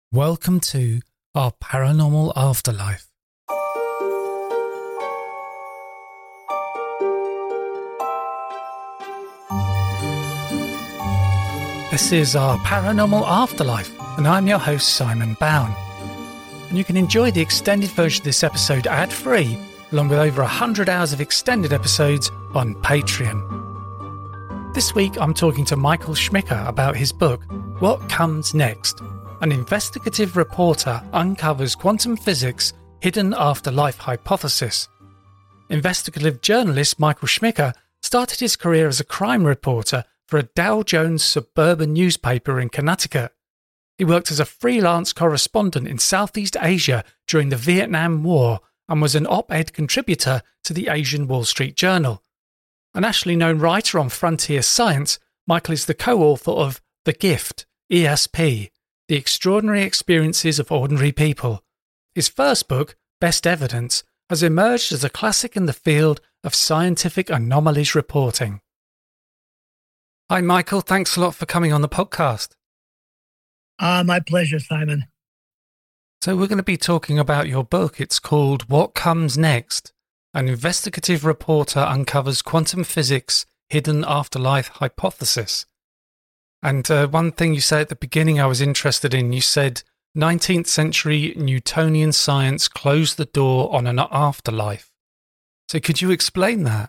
Welcome to our paranormal afterlife. This is our paranormal afterlife, and I'm your host, Simon Bown. And you can enjoy the extended version of this episode ad-free, along with over 100 hours of extended episodes on Patreon. This week, I'm talking to Michael Schmicker about his book, What Comes Next? An investigative reporter uncovers quantum physics' hidden afterlife hypothesis. Investigative journalist Michael Schmicker started his career as a crime reporter for a Dow Jones suburban newspaper in Connecticut. He worked as a freelance correspondent in Southeast Asia during the Vietnam War and was an op-ed contributor to the Asian Wall Street Journal. A nationally known writer on frontier science, Michael is the co-author of The Gift, ESP, The Extraordinary Experiences of Ordinary People. His first book, Best Evidence, has emerged as a classic in the field of scientific anomalies reporting. Hi, Michael. Thanks a lot for coming on the podcast. My pleasure, Simon. So we're going to be talking about your book. It's called What Comes Next? An investigative reporter uncovers quantum physics' hidden afterlife hypothesis. And one thing you said at the beginning I was interested in, you said 19th century Newtonian science closed the door on an afterlife. So could you explain that?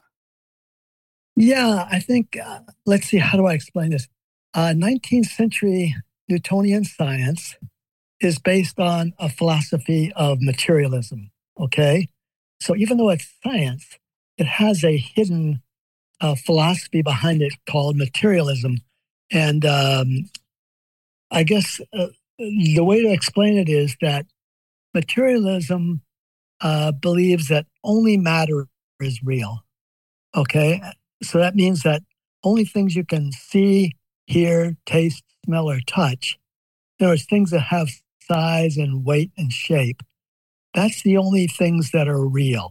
Yeah, I think, let's see, how do I explain this? 19th century Newtonian science is based on a philosophy of materialism, okay? So even though it's science, it has a hidden philosophy behind it called materialism. And I guess the way to explain it is that materialism believes that only matter is real. Okay? So that means that only things you can see, hear, taste, smell, or touch, in other words, things that have size and weight and shape, that's the only things that are real.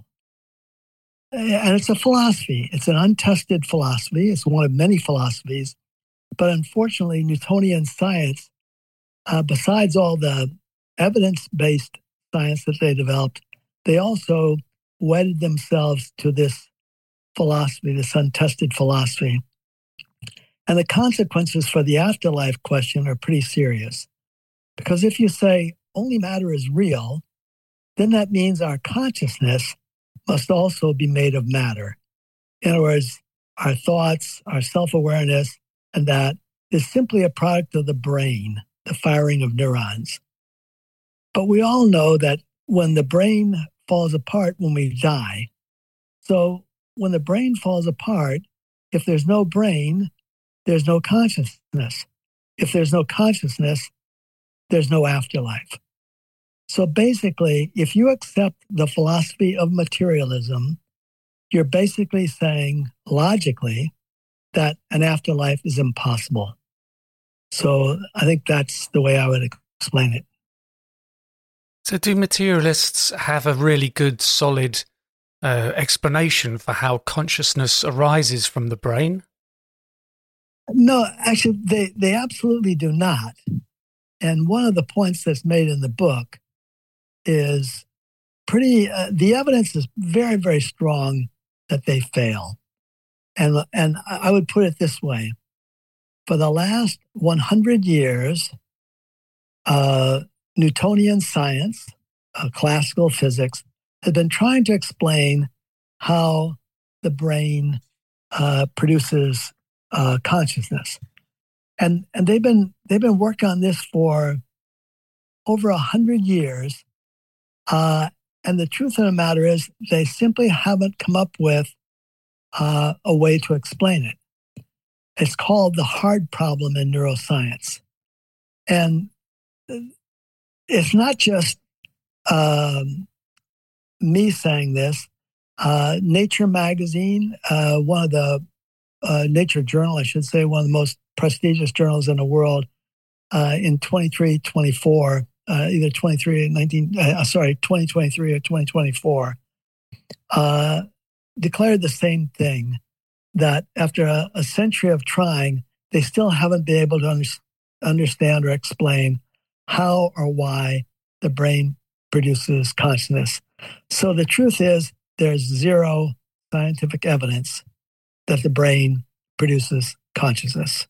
And it's a philosophy. It's an untested philosophy. It's one of many philosophies. But unfortunately, Newtonian science, besides all the evidence-based science that they developed, they also wedded themselves to this philosophy, this untested philosophy. And the consequences for the afterlife question are pretty serious. Because if you say only matter is real, then that means our consciousness must also be made of matter. In other words, our thoughts, our self-awareness, and that is simply a product of the brain, the firing of neurons. But we all know that when the brain falls apart when we die, so when the brain falls apart, if there's no brain, there's no consciousness. If there's no consciousness, there's no afterlife. So basically, if you accept the philosophy of materialism, you're basically saying, logically, that an afterlife is impossible. So I think that's the way I would explain it. So do materialists have a really good, solid explanation for how consciousness arises from the brain? No, actually, they absolutely do not. And one of the points that's made in the book is the evidence is very, very strong that they fail. And I would put it this way. For the last 100 years, Newtonian science, classical physics, has been trying to explain how the brain produces consciousness. And they've been working on this for over 100 years. And the truth of the matter is they simply haven't come up with a way to explain it. It's called the hard problem in neuroscience. And it's not just me saying this. Nature magazine, one of the Nature journal, I should say, one of the most prestigious journals in the world, in 2023 or 2024, declared the same thing, that after a century of trying, they still haven't been able to understand or explain how or why the brain produces consciousness. So the truth is, there's zero scientific evidence that the brain produces consciousness.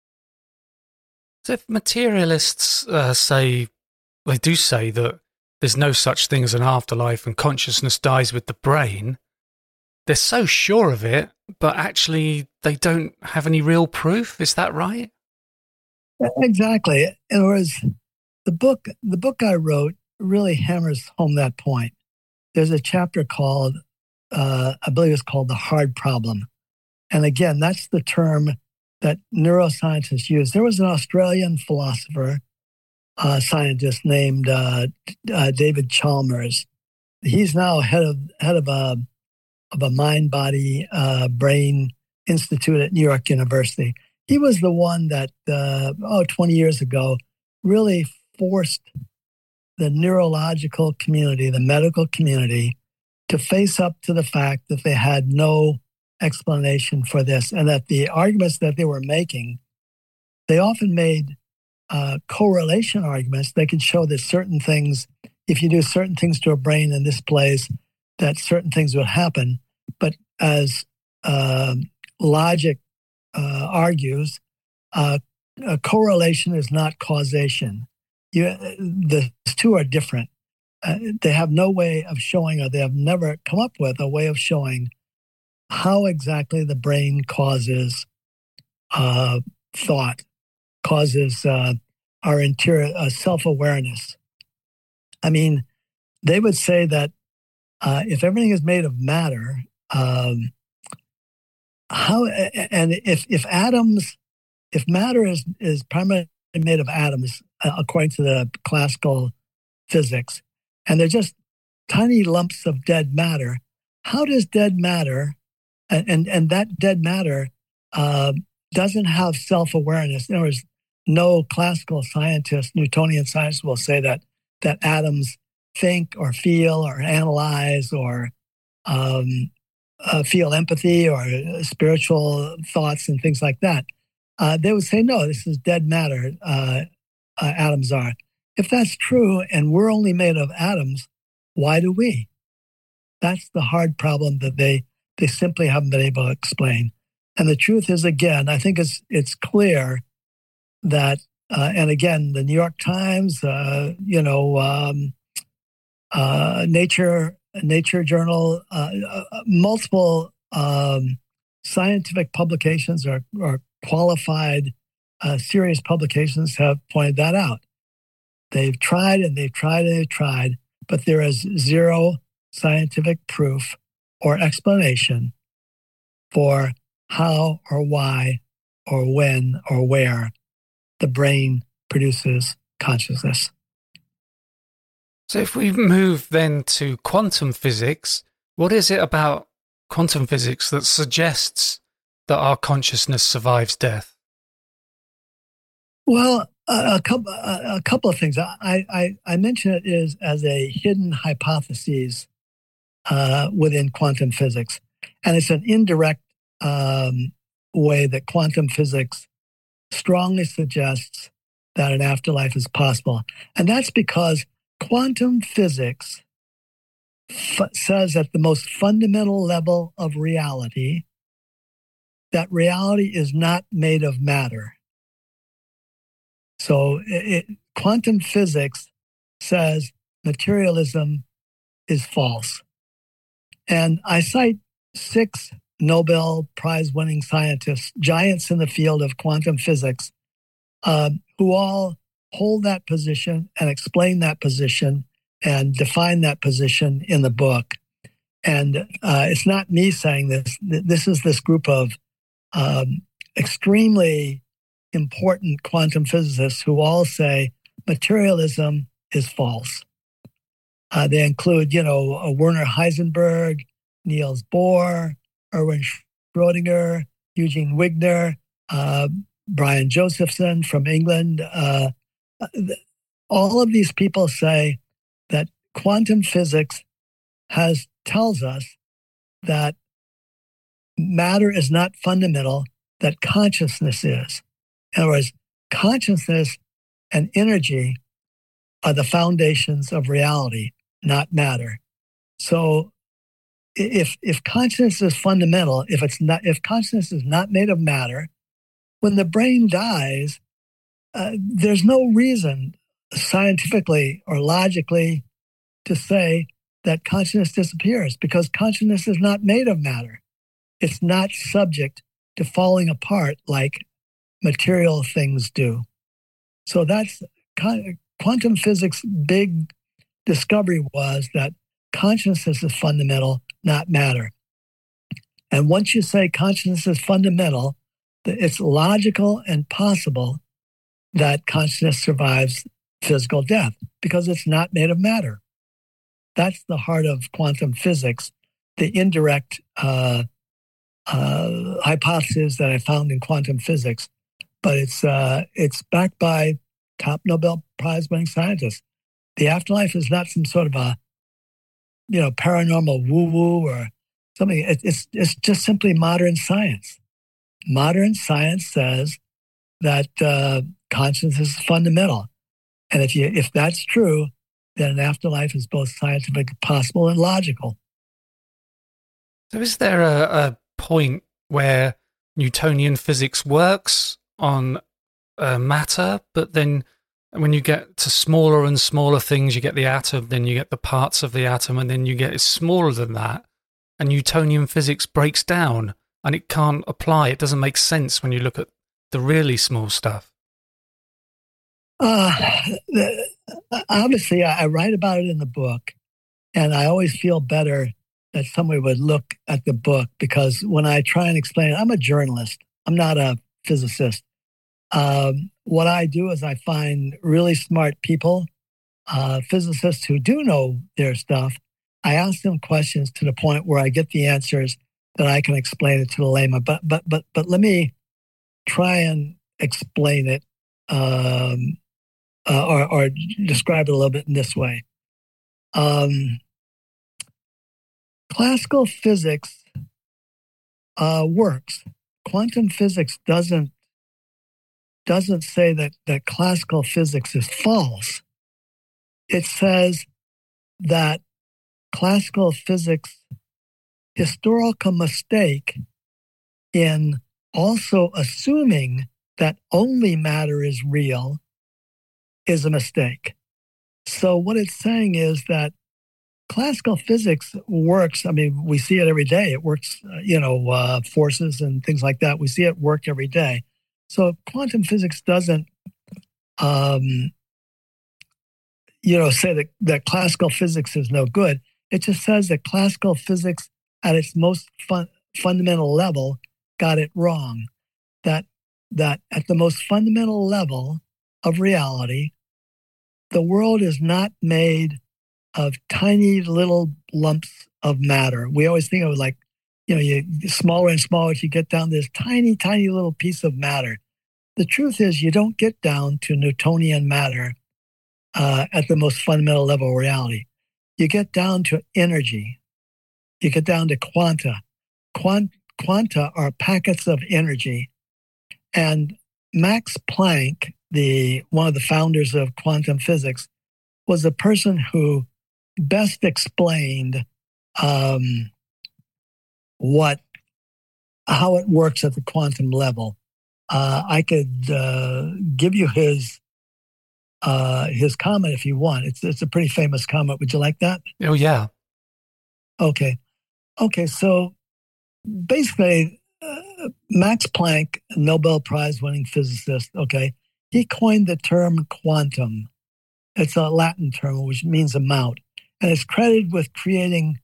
So if materialists they do say that there's no such thing as an afterlife and consciousness dies with the brain, they're so sure of it, but actually they don't have any real proof. Is that right? Exactly. In other words, the book I wrote really hammers home that point. There's a chapter called, I believe it's called The Hard Problem. And again, that's the term that neuroscientists use. There was an Australian philosopher, scientist named David Chalmers. He's now head of a mind body brain institute at New York University. He was the one that 20 years ago really forced the neurological community, the medical community, to face up to the fact that they had no explanation for this, and that the arguments that they were making, they often made correlation arguments. They could show that certain things, if you do certain things to a brain in this place, that certain things would happen. But as logic argues, a correlation is not causation. The two are different. They have no way of showing, or they have never come up with a way of showing how exactly the brain causes thought, causes our interior self-awareness. I mean, they would say that if everything is made of matter, how and if matter is primarily made of atoms, according to the classical physics, and they're just tiny lumps of dead matter, how does dead matter, and that dead matter doesn't have self-awareness? In other words, no classical scientist, Newtonian scientist, will say that atoms think or feel or analyze or feel empathy or spiritual thoughts and things like that. They would say, no, this is dead matter, atoms are. If that's true and we're only made of atoms, why do we? That's the hard problem that they simply haven't been able to explain. And the truth is, again, I think it's clear that, and again, the New York Times, Nature Journal, multiple scientific publications or qualified serious publications have pointed that out. They've tried and they've tried and they've tried, but there is zero scientific proof or explanation for how or why or when or where the brain produces consciousness. So if we move then to quantum physics, what is it about quantum physics that suggests that our consciousness survives death? Well, a couple of things. I mention it as a hidden hypothesis within quantum physics, and it's an indirect way that quantum physics strongly suggests that an afterlife is possible, and that's because quantum physics says at the most fundamental level of reality that reality is not made of matter. So quantum physics says materialism is false. And I cite 6 Nobel Prize-winning scientists, giants in the field of quantum physics, who all hold that position and explain that position and define that position in the book. And it's not me saying this. This is this group of extremely important quantum physicists who all say materialism is false. They include, Werner Heisenberg, Niels Bohr, Erwin Schrödinger, Eugene Wigner, Brian Josephson from England. All of these people say that quantum physics tells us that matter is not fundamental, that consciousness is. In other words, consciousness and energy are the foundations of reality, not matter. So if consciousness is fundamental, if consciousness is not made of matter, when the brain dies, there's no reason scientifically or logically to say that consciousness disappears, because consciousness is not made of matter. It's not subject to falling apart like material things do. So that's quantum physics' big discovery, was that consciousness is fundamental, not matter. And once you say consciousness is fundamental, it's logical and possible that consciousness survives physical death because it's not made of matter. That's the heart of quantum physics, the indirect hypothesis that I found in quantum physics. But it's backed by top Nobel Prize winning scientists. The afterlife is not some sort of a paranormal woo-woo or something. It's just simply modern science. Modern science says that consciousness is fundamental, and if that's true, then an afterlife is both scientifically possible and logical. So, is there a point where Newtonian physics works on matter, but then when you get to smaller and smaller things, you get the atom, then you get the parts of the atom, and then you get it's smaller than that, and Newtonian physics breaks down and it can't apply? It doesn't make sense when you look at the really small stuff. Obviously, I write about it in the book, and I always feel better that somebody would look at the book, because when I try and explain it, I'm a journalist. I'm not a physicist. What I do is I find really smart people, physicists who do know their stuff. I ask them questions to the point where I get the answers that I can explain it to the layman. But let me try and explain it or describe it a little bit in this way. Classical physics works. Quantum physics doesn't say that classical physics is false. It says that classical physics' historical mistake in also assuming that only matter is real is a mistake. So what it's saying is that classical physics works. I mean, we see it every day. It works, forces and things like that. We see it work every day. So quantum physics doesn't, say that classical physics is no good. It just says that classical physics at its most fundamental level got it wrong. That at the most fundamental level of reality, the world is not made of tiny little lumps of matter. We always think of it like, you smaller and smaller as you get down to this tiny, tiny little piece of matter. The truth is, you don't get down to Newtonian matter at the most fundamental level of reality. You get down to energy. You get down to quanta. Quanta are packets of energy. And Max Planck, one of the founders of quantum physics, was the person who best explained how it works at the quantum level. I could give you his comment if you want. It's a pretty famous comment. Would you like that? Oh, yeah. Okay. So basically, Max Planck, Nobel Prize winning physicist, he coined the term quantum. It's a Latin term which means amount, and he is credited with creating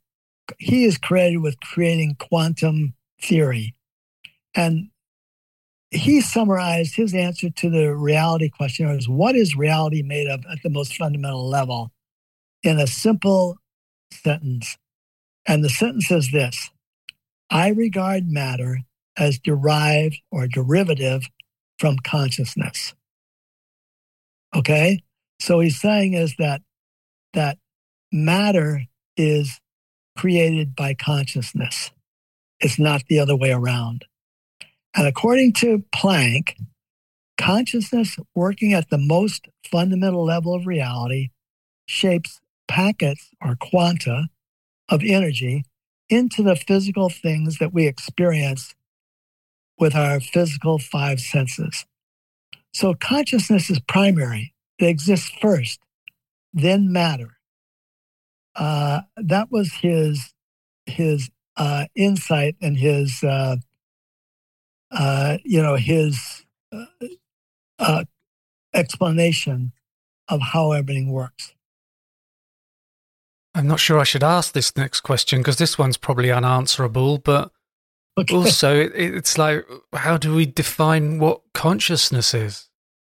quantum theory. And he summarized his answer to the reality question as what is reality made of at the most fundamental level in a simple sentence. And the sentence is this: I regard matter as derived or derivative from consciousness. Okay? So he's saying is that matter is created by consciousness. It's not the other way around. And according to Planck, Consciousness working at the most fundamental level of reality shapes packets or quanta of energy into the physical things that we experience with our physical five senses. So consciousness is primary. It exists first, then matter. That was his insight and his explanation of how everything works. I'm not sure I should ask this next question because this one's probably unanswerable, but okay. Also it's like, how do we define what consciousness is?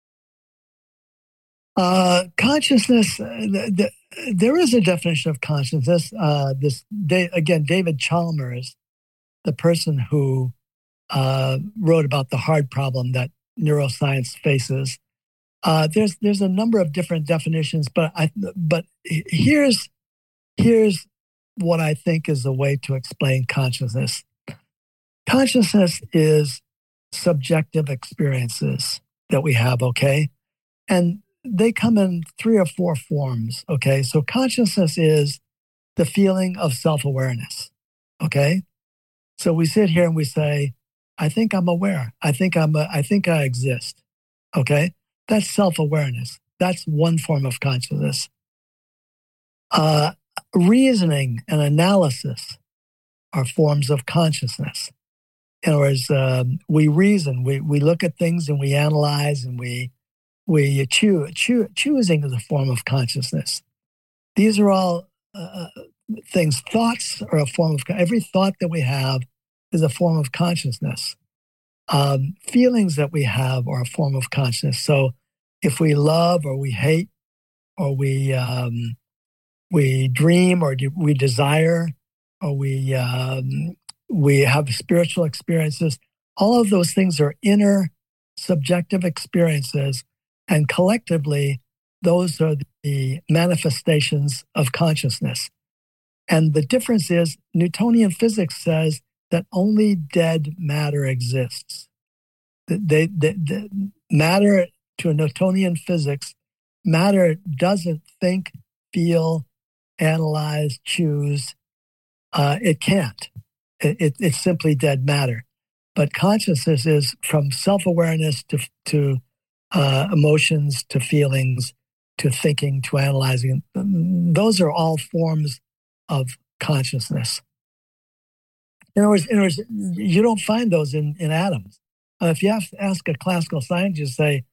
Consciousness, there is a definition of consciousness. David Chalmers, the person who wrote about the hard problem that neuroscience faces. There's a number of different definitions, but here's what I think is a way to explain consciousness. Consciousness is subjective experiences that we have, okay? And they come in 3 or 4 forms, okay? So consciousness is the feeling of self-awareness, okay? So we sit here and we say, I think I'm aware. I think I exist, okay? That's self-awareness. That's one form of consciousness. Reasoning and analysis are forms of consciousness. In other words, we reason, we look at things and we analyze and we choosing is a form of consciousness. These are all things. Thoughts are a form of, every thought that we have is a form of consciousness. Feelings that we have are a form of consciousness. So if we love or we hate or we dream or we desire or we have spiritual experiences, all of those things are inner subjective experiences, and collectively those are the manifestations of consciousness. And the difference is Newtonian physics says that only dead matter exists. The matter, to a Newtonian physics, matter doesn't think, feel, analyze, choose. It can't. It's simply dead matter. But consciousness is from self-awareness to emotions, to feelings, to thinking, to analyzing. Those are all forms of consciousness. In other words, you don't find those in atoms. If you have to ask a classical scientist, say,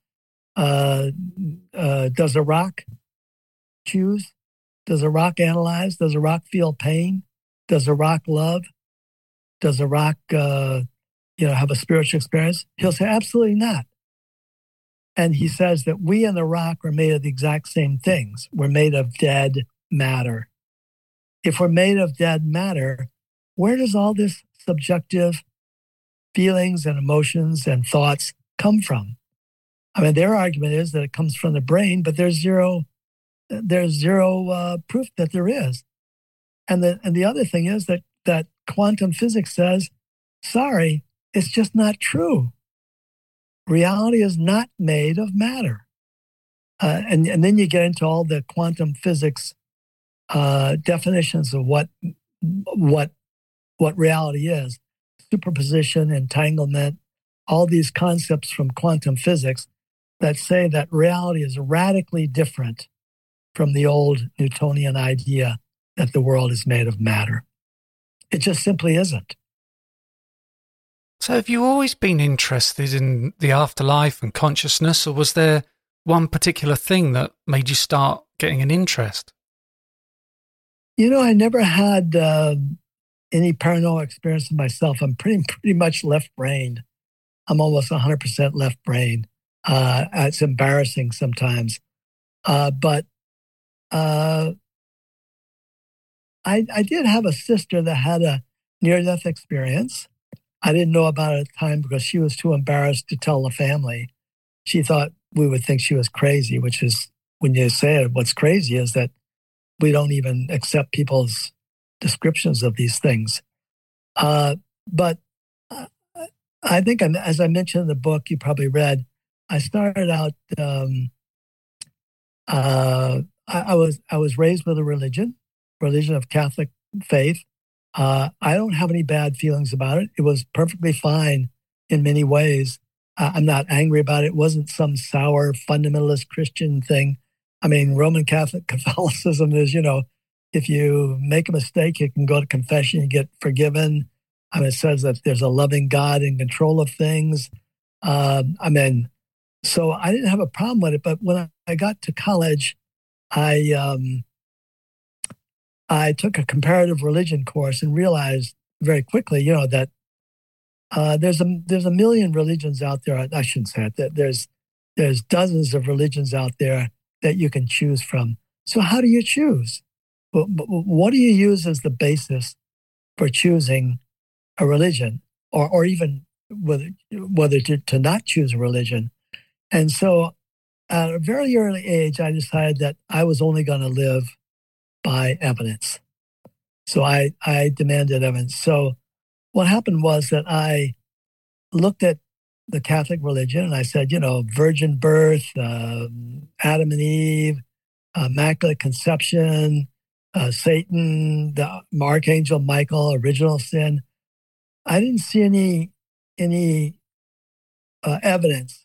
does a rock choose? Does a rock analyze? Does a rock feel pain? Does a rock love? Does a rock, have a spiritual experience? He'll say, absolutely not. And he says that we and the rock are made of the exact same things. We're made of dead matter. If we're made of dead matter, where does all this subjective feelings and emotions and thoughts come from? I mean, their argument is that it comes from the brain, but there's zero proof that there is. And the other thing is that quantum physics says, sorry, it's just not true. Reality is not made of matter. And then you get into all the quantum physics definitions of what reality is. Superposition, entanglement, all these concepts from quantum physics that say that reality is radically different from the old Newtonian idea that the world is made of matter. It just simply isn't. So have you always been interested in the afterlife and consciousness, or was there one particular thing that made you start getting an interest? I never had any paranormal experience myself. I'm pretty much left-brained. I'm almost 100% left-brained. It's embarrassing sometimes. But I did have a sister that had a near-death experience. I didn't know about it at the time because she was too embarrassed to tell the family. She thought we would think she was crazy, which is, when you say it, what's crazy is that we don't even accept people's descriptions of these things. But I think, as I mentioned in the book you probably read, I started out. I was raised with a religion of Catholic faith. I don't have any bad feelings about it. It was perfectly fine in many ways. I'm not angry about it. It wasn't some sour fundamentalist Christian thing. I mean, Roman Catholic Catholicism is, if you make a mistake, you can go to confession, you get forgiven. I mean, it says that there's a loving God in control of things. So I didn't have a problem with it. But when I got to college, I took a comparative religion course and realized very quickly, that there's a million religions out there. I shouldn't say it. That there's dozens of religions out there that you can choose from. So how do you choose? What do you use as the basis for choosing a religion, or even whether to not choose a religion? And so, at a very early age, I decided that I was only going to live by evidence. So I demanded evidence. So what happened was that I looked at the Catholic religion and I said, virgin birth, Adam and Eve, Immaculate Conception, Satan, the Archangel Michael, original sin. I didn't see any evidence,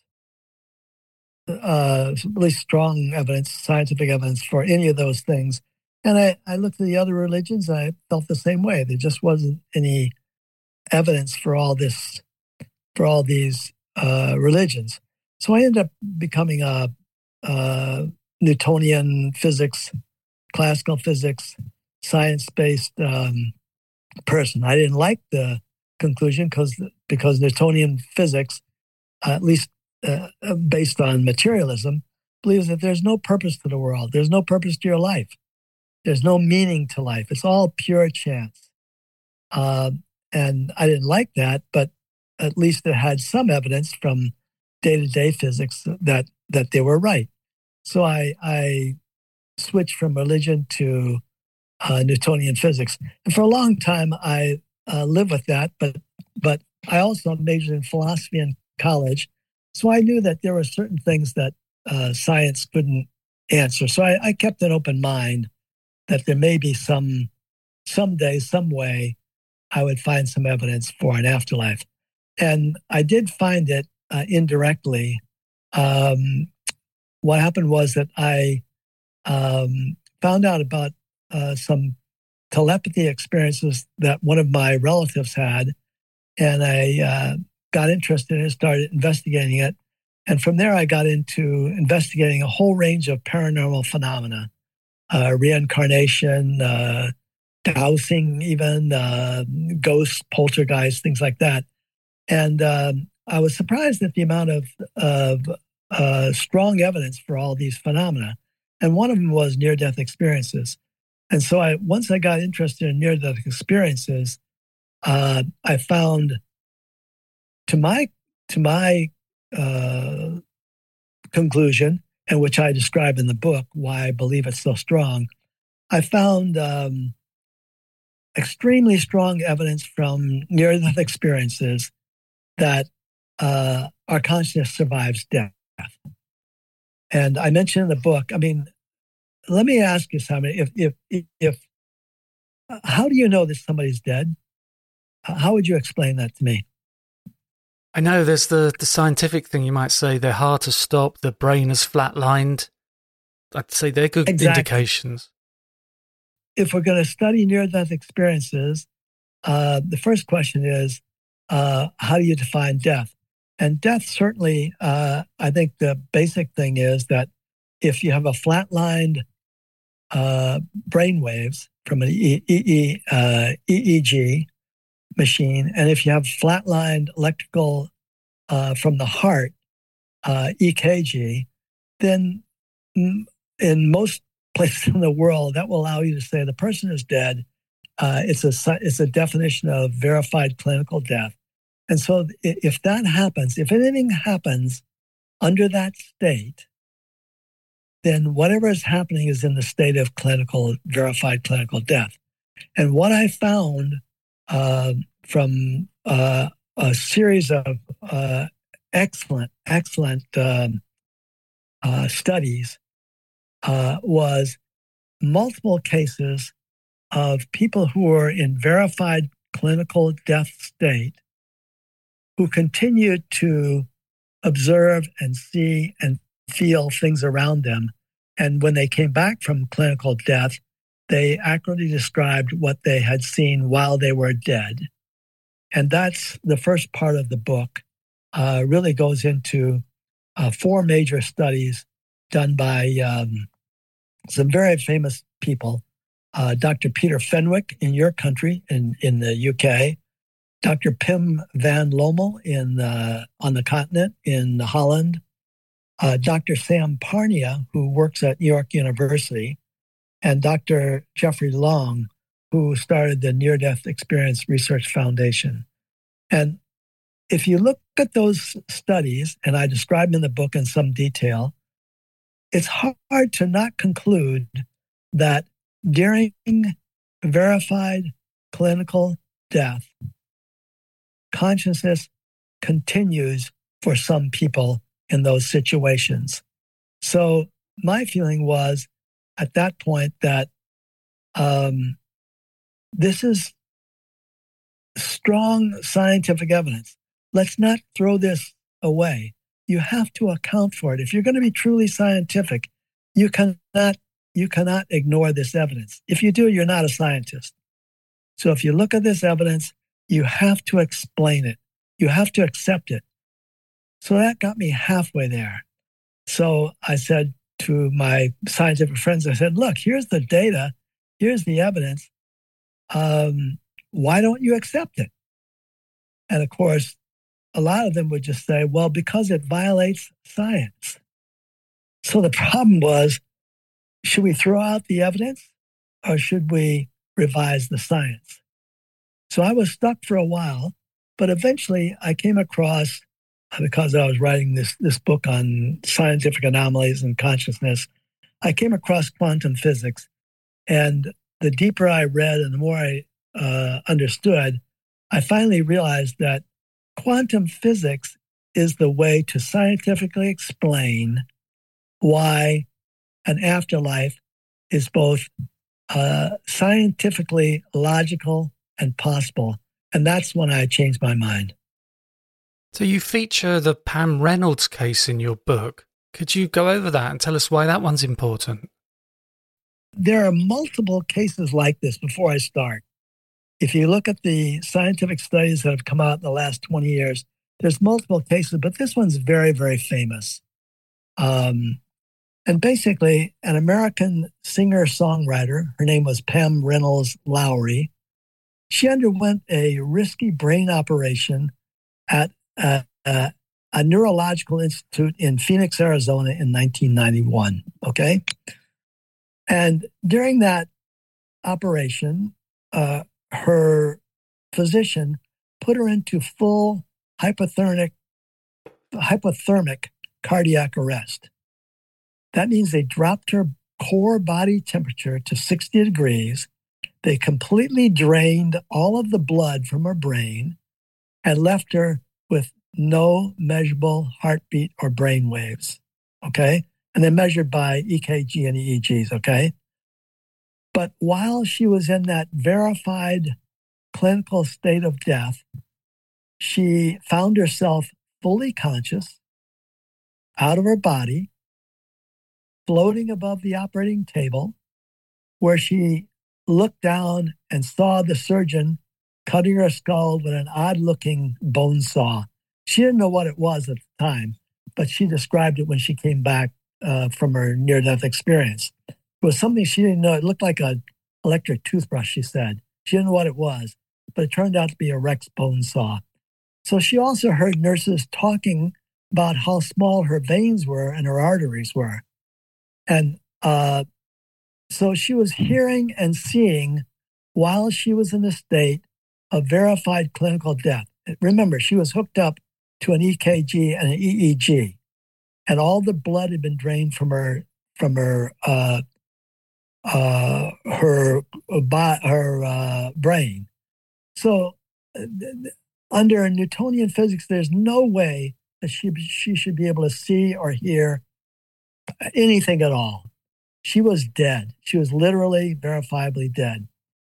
really strong evidence, scientific evidence for any of those things. And I looked at the other religions and I felt the same way. There just wasn't any evidence for all these religions. So I ended up becoming a Newtonian physics, classical physics, science-based person. I didn't like the conclusion because Newtonian physics, at least based on materialism, believes that there's no purpose to the world. There's no purpose to your life. There's no meaning to life. It's all pure chance. And I didn't like that, but at least it had some evidence from day-to-day physics that they were right. So I switched from religion to Newtonian physics. And for a long time, I lived with that, but I also majored in philosophy in college. So I knew that there were certain things that science couldn't answer. So I kept an open mind that there may be someday, some way, I would find some evidence for an afterlife. And I did find it indirectly. What happened was that I found out about some telepathy experiences that one of my relatives had, and I got interested and started investigating it. And from there, I got into investigating a whole range of paranormal phenomena, reincarnation, dowsing, even ghosts, poltergeists, things like that. And I was surprised at the amount of strong evidence for all these phenomena. And one of them was near-death experiences. And so once I got interested in near-death experiences, I found, to my conclusion, and which I describe in the book, why I believe it's so strong, I found extremely strong evidence from near-death experiences that our consciousness survives death. And I mentioned in the book, I mean, let me ask you, Simon, if how do you know that somebody's dead? How would you explain that to me? I know there's the scientific thing, you might say, their heart has stopped, the brain has flatlined. I'd say they're good indications. If we're going to study near-death experiences, the first question is, how do you define death? And death, certainly, I think the basic thing is that if you have a flatlined brain waves from an EEG machine, and if you have flatlined electrical from the heart, EKG, then in most places in the world, that will allow you to say the person is dead. It's a definition of verified clinical death. And so if that happens, if anything happens under that state, then whatever is happening is in the state of verified clinical death. And what I found from a series of excellent studies was multiple cases of people who were in verified clinical death state who continued to observe and see and feel things around them. And when they came back from clinical death, they accurately described what they had seen while they were dead. And that's the first part of the book, really goes into 4 major studies done by some very famous people. Dr. Peter Fenwick in your country, in the UK, Dr. Pim van Lommel on the continent in Holland, Dr. Sam Parnia, who works at New York University, and Dr. Jeffrey Long, who started the Near-Death Experience Research Foundation. And if you look at those studies, and I describe them in the book in some detail, it's hard to not conclude that during verified clinical death, consciousness continues for some people in those situations. So my feeling was at that point that this is strong scientific evidence. Let's not throw this away. You have to account for it. If you're going to be truly scientific, you cannot ignore this evidence. If you do, you're not a scientist. So if you look at this evidence, you have to explain it. You have to accept it. So that got me halfway there. So I said to my scientific friends, I said, look, here's the data. Here's the evidence. Why don't you accept it? And of course, a lot of them would just say, well, because it violates science. So the problem was, should we throw out the evidence or should we revise the science? So I was stuck for a while, but eventually I came across, because I was writing this book on scientific anomalies and consciousness, I came across quantum physics. And the deeper I read and the more I understood, I finally realized that quantum physics is the way to scientifically explain why an afterlife is both scientifically logical and possible. And that's when I changed my mind. So you feature the Pam Reynolds case in your book. Could you go over that and tell us why that one's important? There are multiple cases like this before I start. If you look at the scientific studies that have come out in the last 20 years, there's multiple cases, but this one's very, very famous. And basically, an American singer-songwriter, her name was Pam Reynolds Lowry, she underwent a risky brain operation at a neurological institute in Phoenix, Arizona in 1991, okay? And during that operation, her physician put her into full hypothermic cardiac arrest. That means they dropped her core body temperature to 60 degrees. They completely drained all of the blood from her brain and left her with no measurable heartbeat or brain waves, okay? And they're measured by EKG and EEGs, okay? But while she was in that verified clinical state of death, she found herself fully conscious, out of her body, floating above the operating table, where she looked down and saw the surgeon cutting her skull with an odd-looking bone saw. She didn't know what it was at the time, but she described it when she came back from her near-death experience. It was something she didn't know. It looked like an electric toothbrush, she said. She didn't know what it was, but it turned out to be a Rex bone saw. So she also heard nurses talking about how small her veins were and her arteries were. And so she was hearing and seeing while she was in a state of verified clinical death. Remember, she was hooked up to an EKG and an EEG, and all the blood had been drained from her brain. So under Newtonian physics, there's no way that she should be able to see or hear anything at all. She was dead. She was literally, verifiably dead.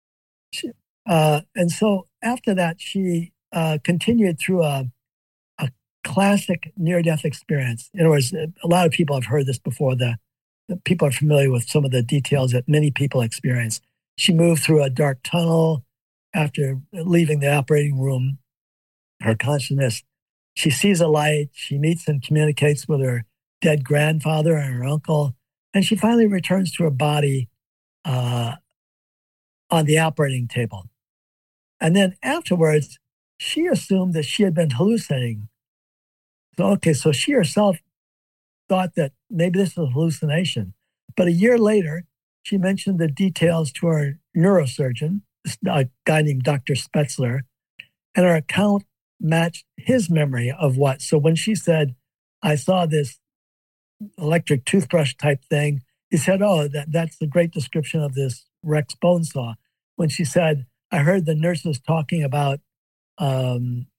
And so after that, she continued through a classic near-death experience. In other words, a lot of people have heard this before. The people are familiar with some of the details that many people experience. She moved through a dark tunnel after leaving the operating room. Her consciousness, she sees a light. She meets and communicates with her dead grandfather and her uncle. And she finally returns to her body on the operating table. And then afterwards, she assumed that she had been hallucinating. So she herself thought that maybe this was a hallucination. But a year later, she mentioned the details to her neurosurgeon, a guy named Dr. Spetzler, and her account matched his memory of what. So when she said, I saw this electric toothbrush type thing, he said, oh, that's a great description of this Rex bone saw. When she said, I heard the nurses talking about how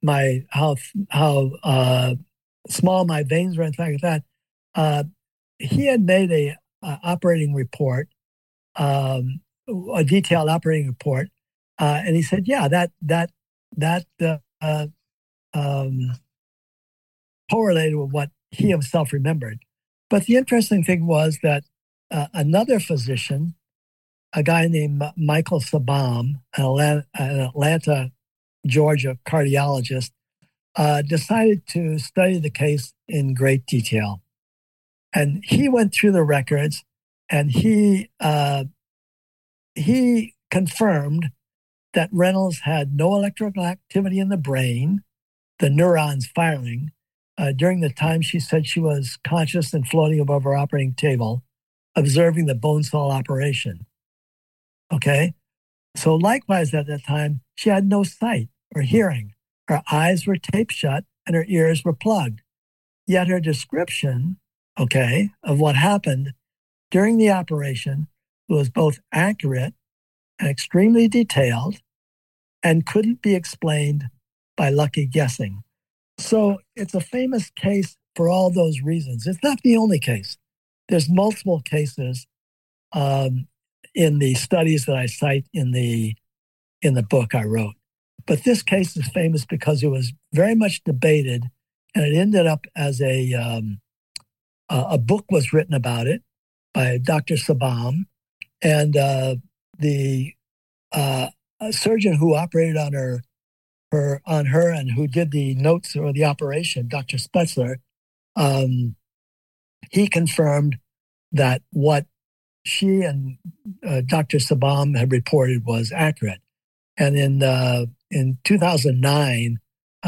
small my veins were and things like that. He had made a operating report, a detailed operating report, and he said, yeah, that correlated with what he himself remembered. But the interesting thing was that another physician, a guy named Michael Sabam, an Atlanta, Georgia cardiologist, decided to study the case in great detail. And he went through the records, and he confirmed that Reynolds had no electrical activity in the brain, the neurons firing, during the time she said she was conscious and floating above her operating table, observing the bone saw operation. Okay? So likewise, at that time, she had no sight or hearing. Her eyes were taped shut and her ears were plugged. Yet her description, of what happened during the operation was both accurate and extremely detailed and couldn't be explained by lucky guessing. So it's a famous case for all those reasons. It's not the only case. There's multiple cases in the studies that I cite in the book I wrote. But this case is famous because it was very much debated, and it ended up as a book was written about it by Dr. Sabam, and the surgeon who operated on her and who did the notes or the operation, Dr. Spetzler, he confirmed that what she and Dr. Sabam had reported was accurate. And in 2009,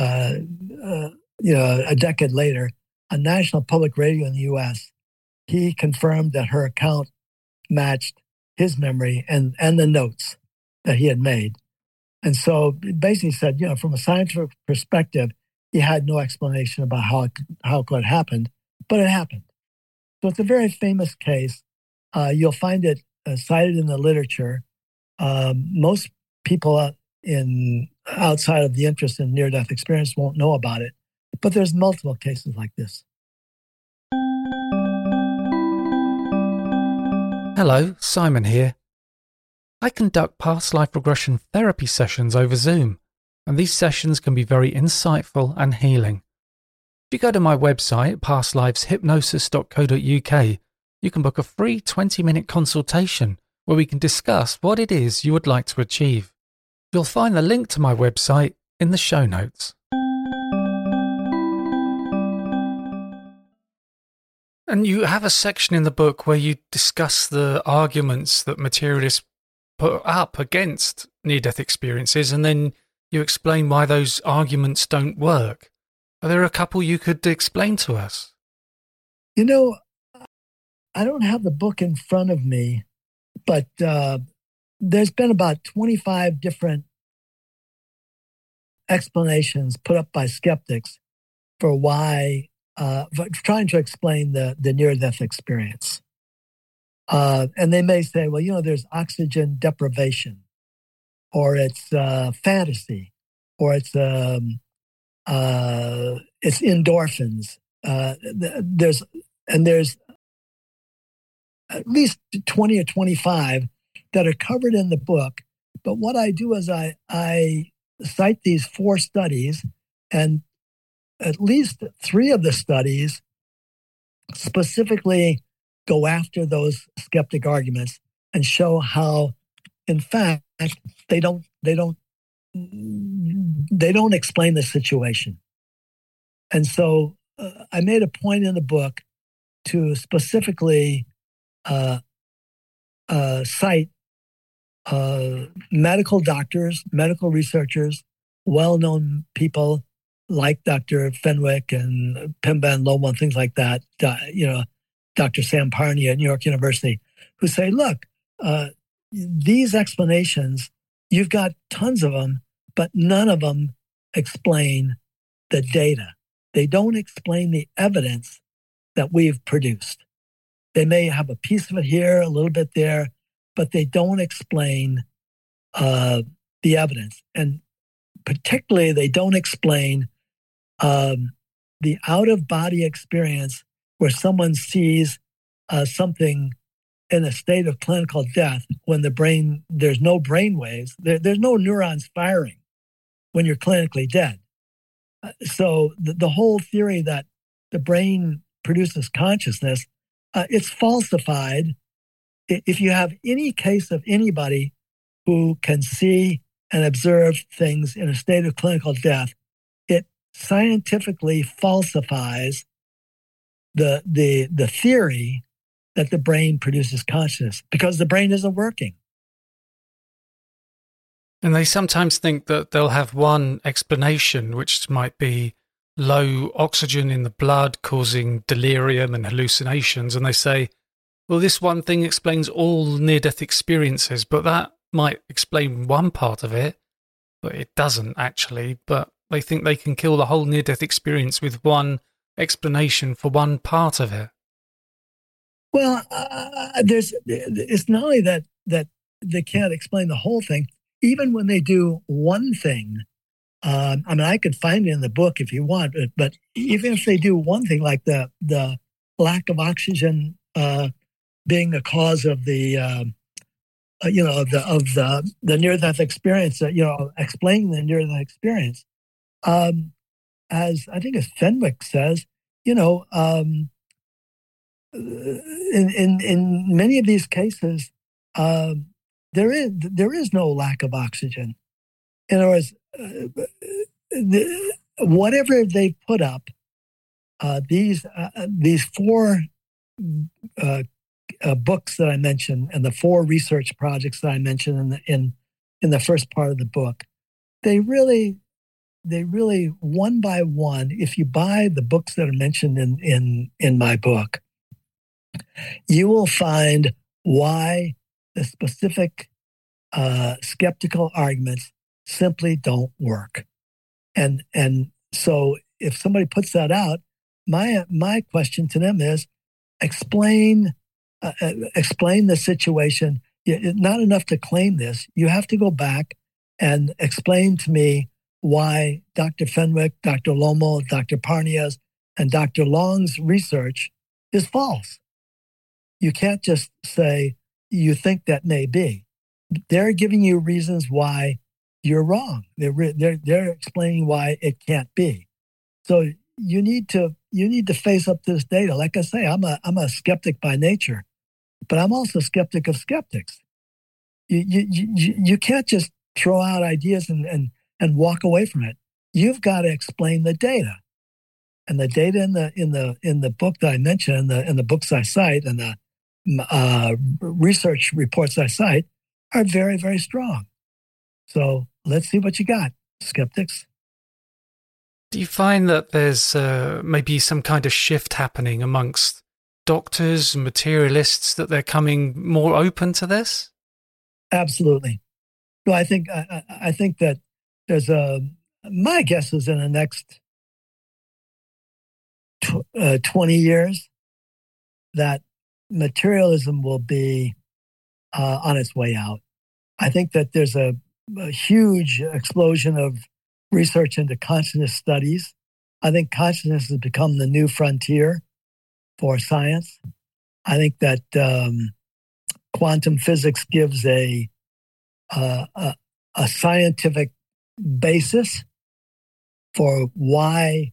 a decade later, on National Public Radio in the U.S., he confirmed that her account matched his memory and the notes that he had made. And so it basically said, from a scientific perspective, he had no explanation about how it could have happened, but it happened. So it's a very famous case. You'll find it cited in the literature. Most people outside of the interest in near-death experience won't know about it, but there's multiple cases like this. Hello, Simon here. I conduct past life regression therapy sessions over Zoom, and these sessions can be very insightful and healing. If you go to my website, pastliveshypnosis.co.uk, you can book a free 20-minute consultation where we can discuss what it is you would like to achieve. You'll find the link to my website in the show notes. And you have a section in the book where you discuss the arguments that materialists put up against near-death experiences, and then you explain why those arguments don't work. Are there a couple you could explain to us? I don't have the book in front of me, but there's been about 25 different explanations put up by skeptics for why, for trying to explain the near-death experience. And they may say, well, there's oxygen deprivation, or it's fantasy, or it's it's endorphins. There's at least 20 or 25 that are covered in the book. But what I do is I cite these 4 studies, and at least 3 of the studies specifically go after those skeptic arguments and show how, in fact, they don't explain the situation. And so I made a point in the book to specifically cite medical doctors, medical researchers, well-known people like Dr. Fenwick and Pimba and Lowell and things like that, Dr. Sam Parnia at New York University, who say, look, these explanations, you've got tons of them, but none of them explain the data. They don't explain the evidence that we've produced. They may have a piece of it here, a little bit there, but they don't explain the evidence. And particularly, they don't explain the out-of-body experience where someone sees something in a state of clinical death when there's no brain waves, there's no neurons firing when you're clinically dead. So the whole theory that the brain produces consciousness, it's falsified. If you have any case of anybody who can see and observe things in a state of clinical death, it scientifically falsifies the theory that the brain produces consciousness, because the brain isn't working. And they sometimes think that they'll have one explanation, which might be low oxygen in the blood causing delirium and hallucinations. And they say, well, this one thing explains all near-death experiences, but that might explain one part of it, but it doesn't actually. But they think they can kill the whole near-death experience with one explanation for one part of it. Well, it's not only that they can't explain the whole thing. Even when they do one thing, I could find it in the book if you want, but even if they do one thing, like the lack of oxygen being the cause of the near-death experience, explaining the near-death experience, as I think as Fenwick says, in many of these cases, there is no lack of oxygen. In other words, whatever they put up, these 4 books that I mentioned and the 4 research projects that I mentioned in the first part of the book, they really one by one, if you buy the books that are mentioned in my book, you will find why the specific skeptical arguments simply don't work. And so if somebody puts that out, my question to them is explain the situation. Not enough to claim this. You have to go back and explain to me why Dr. Fenwick, Dr. Lommel, Dr. Parnia's, and Dr. Long's research is false. You can't just say you think that may be. They're giving you reasons why you're wrong. They're explaining why it can't be. So you need to face up to this data. Like I say, I'm a skeptic by nature, but I'm also a skeptic of skeptics. You can't just throw out ideas and walk away from it. You've got to explain the data. And the data in the book that I mentioned, in the books I cite, and the research reports I cite are very, very strong. So let's see what you got, skeptics. Do you find that there's maybe some kind of shift happening amongst doctors and materialists, that they're coming more open to this? Absolutely. No, I think that there's my guess is in the next 20 years that materialism will be on its way out. I think that there's a huge explosion of research into consciousness studies. I think consciousness has become the new frontier for science. I think that quantum physics gives a scientific basis for why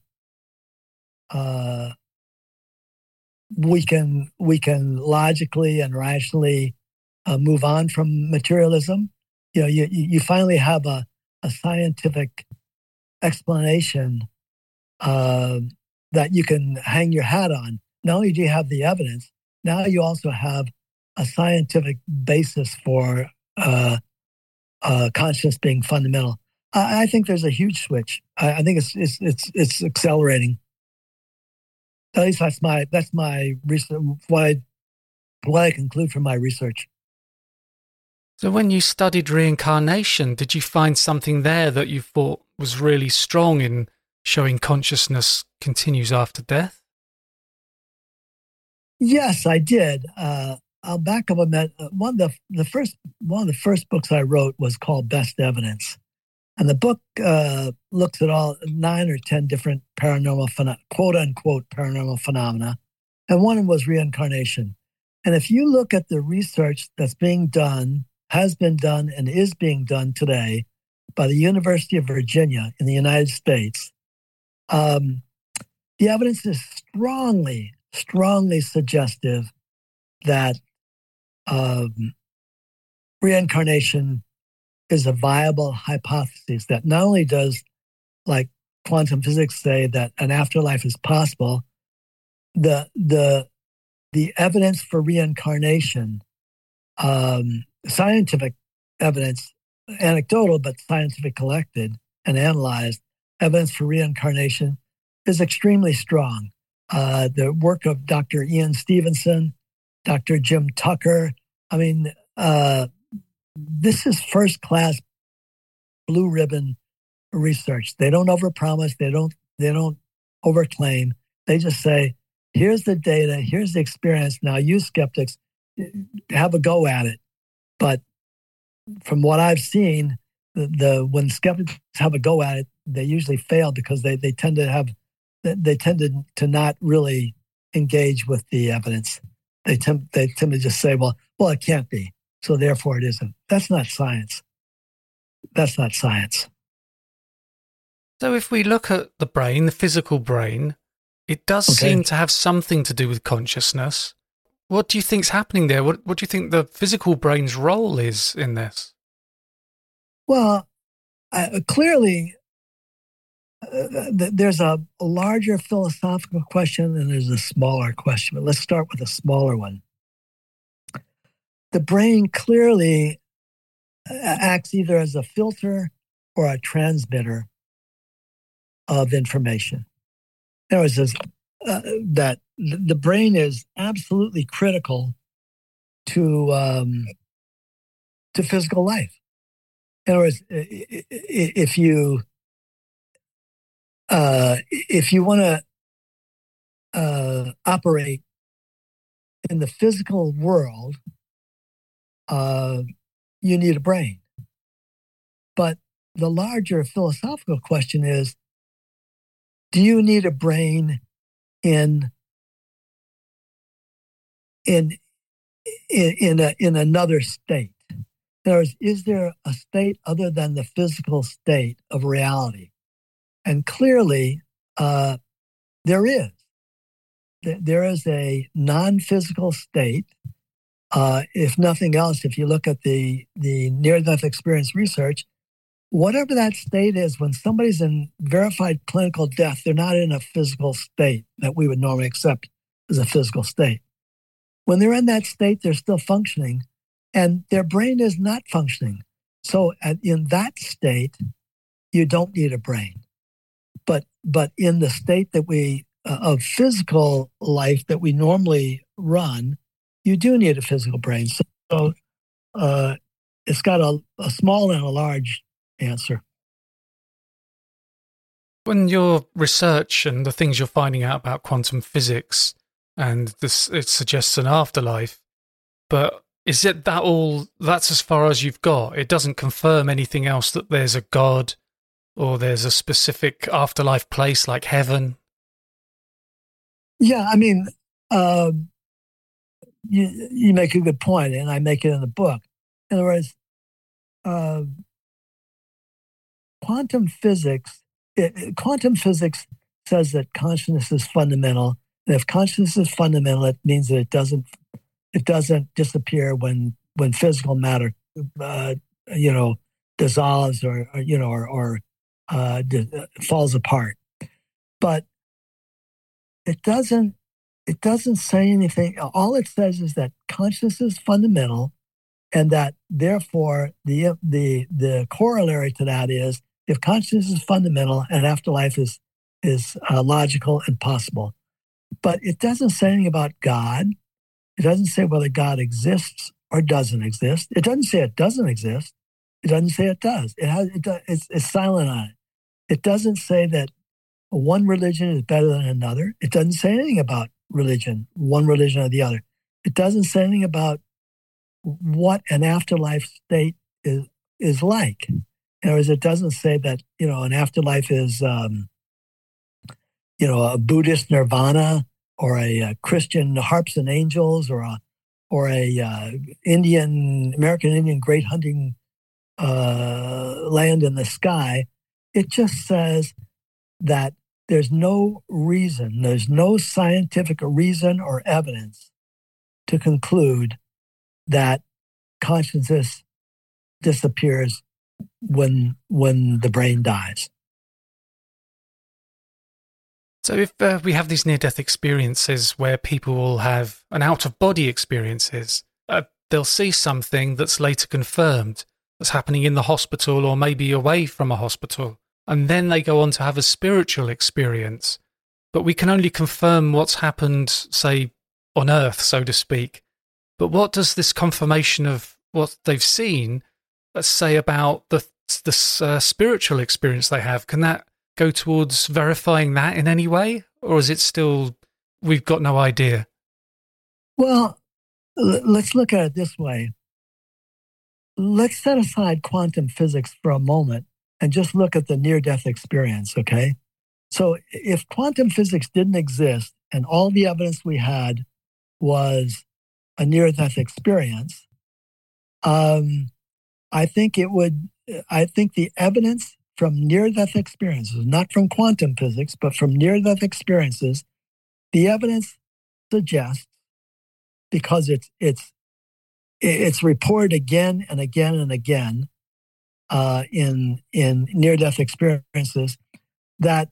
we can logically and rationally move on from materialism. You finally have a scientific explanation that you can hang your hat on. Not only do you have the evidence, now you also have a scientific basis for consciousness being fundamental. I think there's a huge switch. I think it's accelerating. At least that's my research. What I conclude from my research. So when you studied reincarnation, did you find something there that you thought was really strong in showing consciousness continues after death? Yes, I did. I'll back up a minute. One of the first books I wrote was called Best Evidence, and the book looks at all 9 or 10 different paranormal quote unquote paranormal phenomena, and one was reincarnation. And if you look at the research that's being done, has been done, and is being done today by the University of Virginia in the United States, the evidence is strongly suggestive that reincarnation is a viable hypothesis, that not only does, like quantum physics, say that an afterlife is possible, the evidence for reincarnation, scientific evidence, anecdotal but scientific collected and analyzed evidence for reincarnation is extremely strong. The work of Dr. Ian Stevenson, Dr. Jim Tucker. I mean, this is first-class blue ribbon research. They don't overpromise. They don't overclaim. They just say, "Here's the data. Here's the experience. Now, you skeptics, have a go at it." But from what I've seen, when skeptics have a go at it, they usually fail because they tend to not really engage with the evidence. They tend to just say, well, it can't be, so therefore it isn't. That's not science. That's not science. So if we look at the brain, the physical brain, it does seem to have something to do with consciousness. What do you think's happening there? What do you think the physical brain's role is in this? Well, clearly, there's a larger philosophical question and there's a smaller question. But let's start with a smaller one. The brain clearly acts either as a filter or a transmitter of information. In other words, that the brain is absolutely critical to physical life. In other words, if you want to operate in the physical world, you need a brain. But the larger philosophical question is, do you need a brain in another state? In other words, is there a state other than the physical state of reality? And clearly, there is. There is a non-physical state. If nothing else, if you look at the near-death experience research, whatever that state is, when somebody's in verified clinical death, they're not in a physical state that we would normally accept as a physical state. When they're in that state, they're still functioning, and their brain is not functioning. So in that state, you don't need a brain. But in the state that of physical life that we normally run, you do need a physical brain. So it's got a small and a large answer. When your research and the things you're finding out about quantum physics, and it suggests an afterlife, but is it that's as far as you've got? It doesn't confirm anything else, that there's a God or there's a specific afterlife place like heaven? Yeah, I mean, uh, you make a good point, and I make it in the book. In other words, uh, quantum physics quantum physics says that consciousness is fundamental, and if consciousness is fundamental, it means that it doesn't disappear when physical matter uh, you know dissolves or falls apart. But it doesn't say anything. All it says is that consciousness is fundamental, and that therefore the corollary to that is, if consciousness is fundamental and afterlife is logical and possible. But it doesn't say anything about God. It doesn't say whether God exists or doesn't exist. It doesn't say it doesn't exist. It doesn't say it does. It's silent on it. It doesn't say that one religion is better than another. It doesn't say anything about religion, one religion or the other. It doesn't say anything about what an afterlife state is like. In other words, it doesn't say that an afterlife is a Buddhist nirvana, or a Christian harps and angels, or a American Indian great hunting land in the sky. It just says that there's no scientific reason or evidence to conclude that consciousness disappears when the brain dies. So if we have these near-death experiences where people will have an out-of-body experiences, they'll see something that's later confirmed that's happening in the hospital or maybe away from a hospital, and then they go on to have a spiritual experience. But we can only confirm what's happened, say, on Earth, so to speak. But what does this confirmation of what they've seen say about the spiritual experience they have? Can that go towards verifying that in any way? Or is it still, we've got no idea? Well, let's look at it this way. Let's set aside quantum physics for a moment and just look at the near-death experience, okay? So if quantum physics didn't exist and all the evidence we had was a near-death experience, I think the evidence from near-death experiences, not from quantum physics, but from near-death experiences, the evidence suggests, because it's reported again and again and again in near-death experiences, that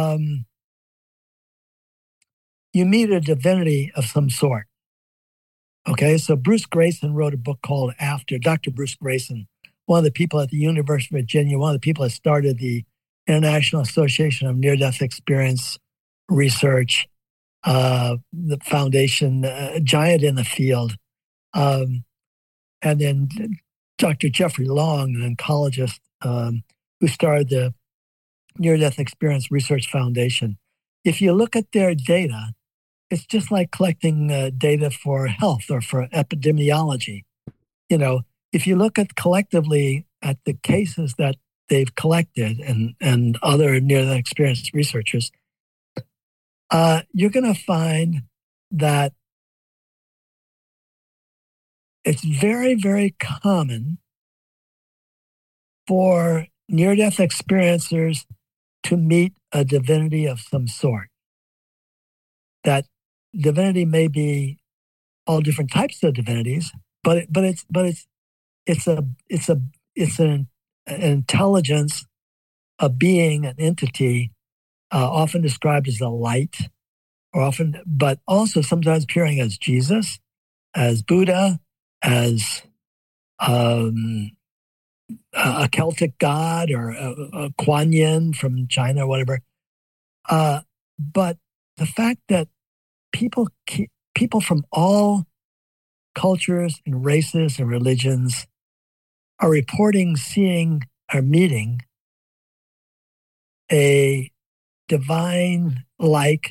you meet a divinity of some sort. Okay, so Bruce Grayson wrote a book called After. Dr. Bruce Grayson, one of the people at the University of Virginia, one of the people that started the International Association of Near-Death Experience Research, the foundation, giant in the field. And then Dr. Jeffrey Long, an oncologist who started the Near-Death Experience Research Foundation. If you look at their data, it's just like collecting data for health or for epidemiology. If you look at collectively at the cases that they've collected and other near-death experience researchers, you're going to find that it's very, very common for near-death experiencers to meet a divinity of some sort. That divinity may be all different types of divinities, but it's an intelligence, a being, an entity, often described as a light, but also sometimes appearing as Jesus, as Buddha, as a Celtic god, or a Kuan Yin from China or whatever. But the fact that people from all cultures and races and religions are reporting seeing or meeting a divine-like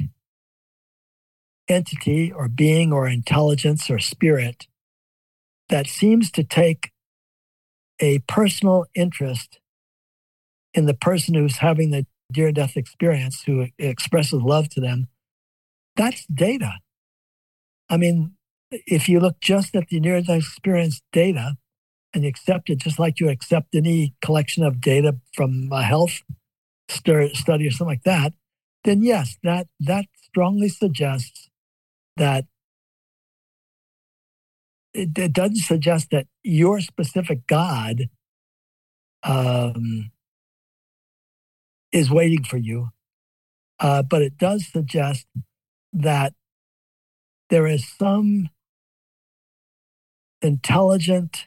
entity or being or intelligence or spirit that seems to take a personal interest in the person who's having the near-death experience, who expresses love to them, that's data. I mean, if you look just at the near-death experience data and you accept it just like you accept any collection of data from a health study or something like that, then yes, that strongly suggests that it doesn't suggest that your specific God is waiting for you, but it does suggest that there is some intelligent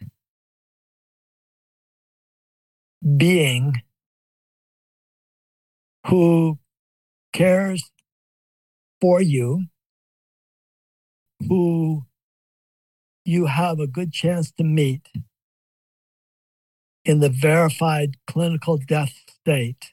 being who cares for you, who you have a good chance to meet in the verified clinical death state.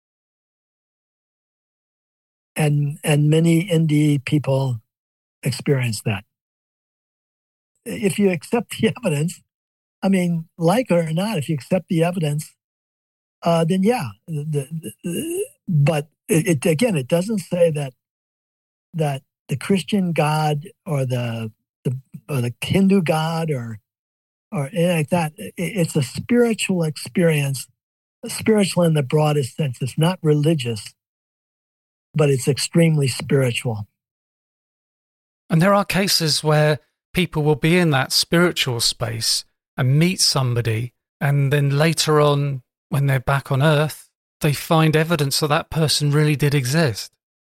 And many NDE people experience that. If you accept the evidence, I mean, like it or not, if you accept the evidence, then yeah. But it doesn't say that the Christian God or the Hindu God or anything like that. It's a spiritual experience, spiritual in the broadest sense. It's not religious, but it's extremely spiritual. And there are cases where people will be in that spiritual space and meet somebody, and then later on, when they're back on Earth, they find evidence that person really did exist.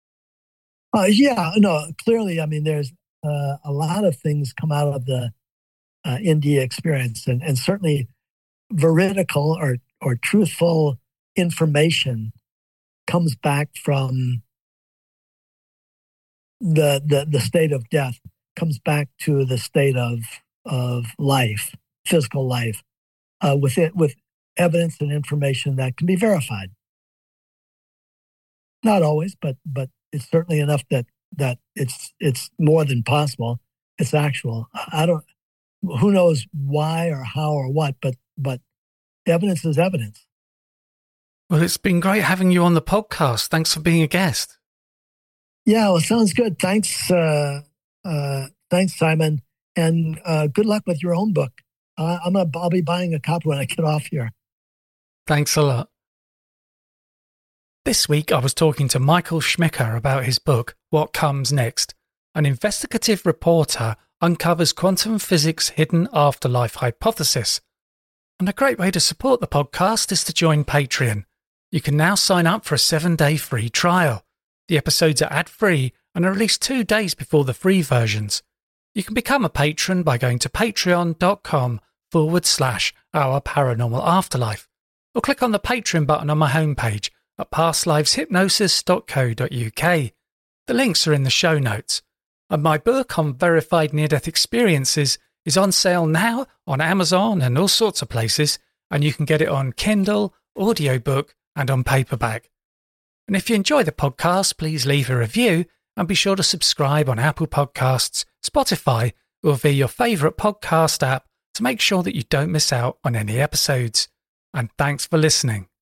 Clearly, I mean, there's a lot of things come out of the NDE experience, and certainly veridical or truthful information comes back from the state of death, comes back to the state of life, physical life, with evidence and information that can be verified. Not always, but it's certainly enough that it's more than possible. It's actual. Who knows why or how or what, but evidence is evidence. Well, it's been great having you on the podcast. Thanks for being a guest. Yeah, well, sounds good. Thanks, Simon, and good luck with your own book. I'll be buying a copy when I get off here. Thanks a lot. This week, I was talking to Michael Schmicker about his book, What Comes Next. An investigative reporter uncovers quantum physics' hidden afterlife hypothesis. And a great way to support the podcast is to join Patreon. You can now sign up for a 7-day free trial. The episodes are ad-free and are released 2 days before the free versions. You can become a patron by going to patreon.com/Our Paranormal Afterlife, or click on the Patreon button on my homepage at pastliveshypnosis.co.uk. The links are in the show notes. And my book on verified near-death experiences is on sale now on Amazon and all sorts of places, and you can get it on Kindle, audiobook, and on paperback. And if you enjoy the podcast, please leave a review and be sure to subscribe on Apple Podcasts, Spotify, or via your favourite podcast app to make sure that you don't miss out on any episodes. And thanks for listening.